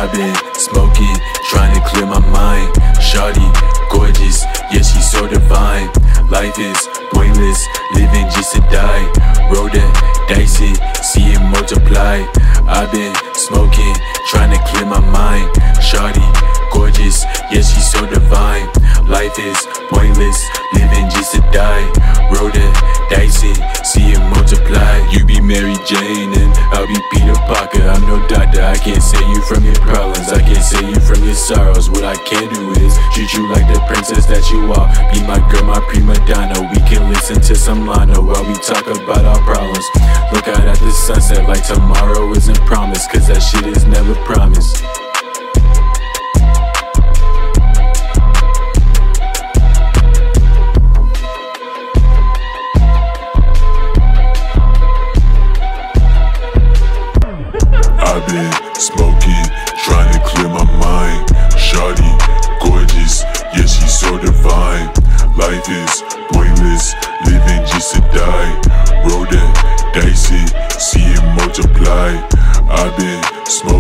I've been smoking, trying to clear my mind. Shawty, gorgeous, yeah, she's so divine. Life is pointless, living just to die. Roll the dice, see it multiply. I've been smoking, trying to clear my mind. Shawty, gorgeous, yeah, she's so divine. Life is pointless, living just to die. Roll the dice, see it multiply. You be Mary Jane and I'll be Peter Parker. I'm no doctor, I can't save you from your problems, I can't save you from your sorrows. What I can do is treat you like the princess that you are. Be my girl, my prima donna. We can listen to some Lana while we talk about our problems. Look out at the sunset like tomorrow isn't promised, cause that shit is never promised. I've been smoking, trying to clear my mind. Shawty, gorgeous, yeah, she's so divine. Life is pointless, living just to die. Roll the dice, see it multiply. I've been smoking.